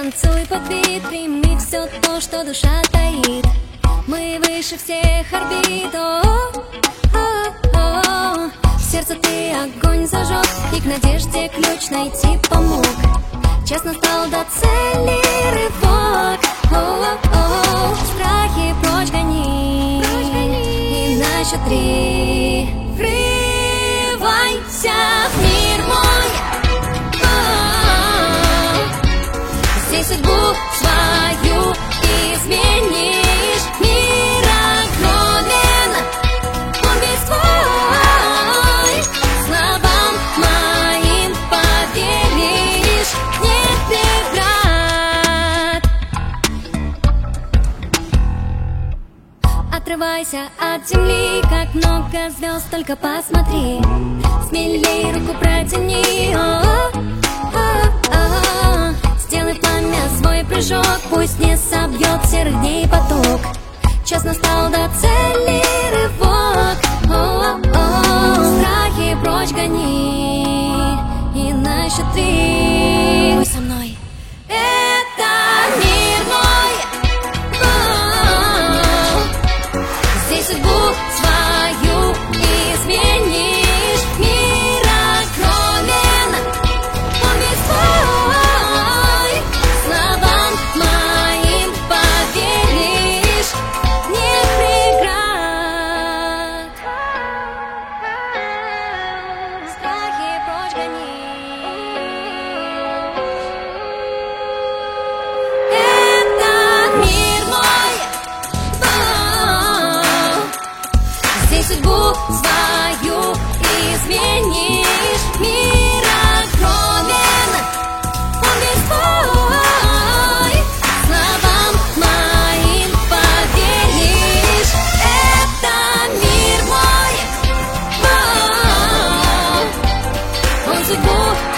Танцуй под бит, прими все то, что душа таит. Мы выше всех орбит. В сердце ты огонь зажег, и к надежде ключ найти помог. Час настал, до цели рывок. Страхи прочь гони, и на счет 3 врывайся в мир мой. Здесь судьбу свою изменишь. Мир огромен, он весь твой. Словам моим поверишь, нет преград. Отрывайся от земли, как много звезд, только посмотри. Смелей руку протяни. Сделай пламя свой прыжок, пусть не собьет серых дней поток. Час настал, до цели рывок. Страхи прочь гони, и на счет 3 будь со мной. Это мир мой. Здесь судьбу свою изменишь. Мир огромен, он весь твой. Словам моим поверишь, нет преград. Страхи прочь гони. Это мир мой. Здесь судьбу свою изменишь. Мир огромен, он весь твой. Словам моим поверишь. Это мир мой. Он судьбу